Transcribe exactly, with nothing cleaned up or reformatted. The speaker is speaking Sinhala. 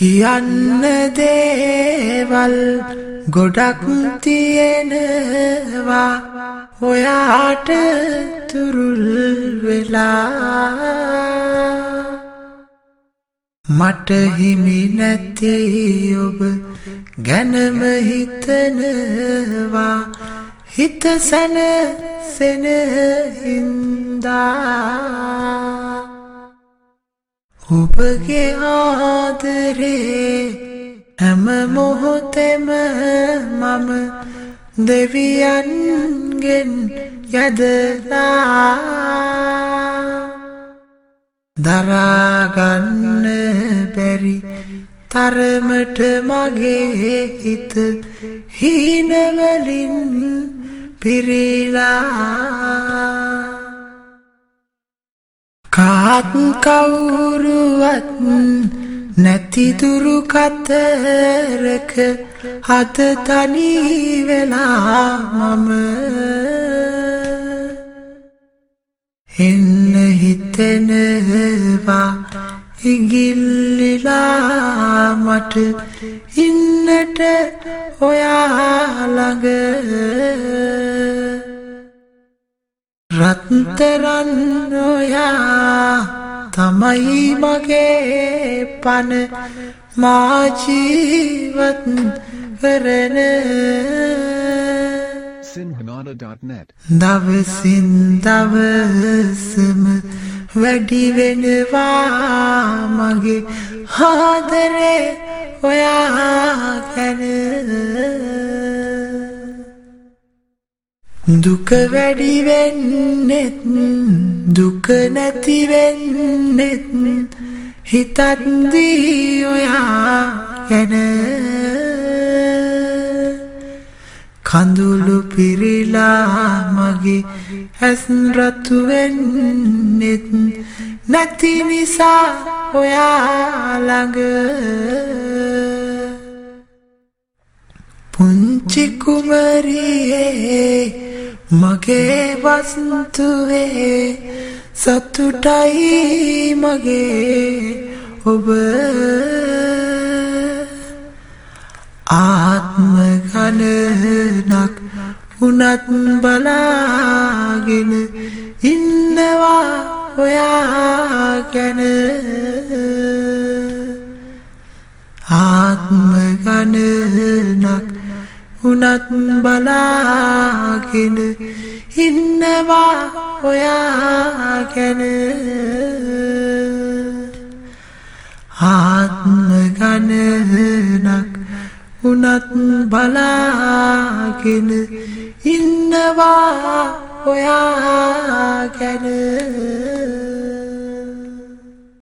කියන්න දේවල් ගොඩක් තියෙනවා ඔයාට තුරුල් වෙලා මට හිමි නැති ඔබ ගැනම හිතනවා හිත සැනසෙන හින්දා ඔබගේ ආදරේ හැම මොහොතෙම මම දෙවියන්ගෙන් යදලා දරාගන්න බැරි තරමට මගේ හිත හීනවලින් පිරීලා කාත් කවුරුවත් නැති දුරු කතරක හත තනි වෙලා මම එන්න හිතෙනවා ඉගිල්ලිලා මට ඉන්නට ඔයා ළඟ රත්තරන් ඔයා තමයි මගේ පන මා ජීවත් කරන sinhanada dot net දවසින් දවසම වැඩි වෙනවා මගේ ආදරේ ඔයා ගැන දුක වැඩි වෙන්නෙත් දුක නැති වෙන්නෙත් හිතද්දී ඔයා ගැන කඳුළු පිරීලා මගේ ඇස් රතු වෙන්නෙත් නැති නිසා ඔයා ළඟ පුංචි කුමරියේ මගේ වස්තුවේ සතුටයි මගේ ඔබ ආත්ම ගණනක් උනත් බලාගෙන ඉන්නවා ඔයා ගැන ආත්ම ගණනක් උනත් බලාගෙන ඉන්නවා ඔයා ගැන ආත්ම ගණනක් උනත් බලාගෙන ඉන්නවා ඔයා ගැන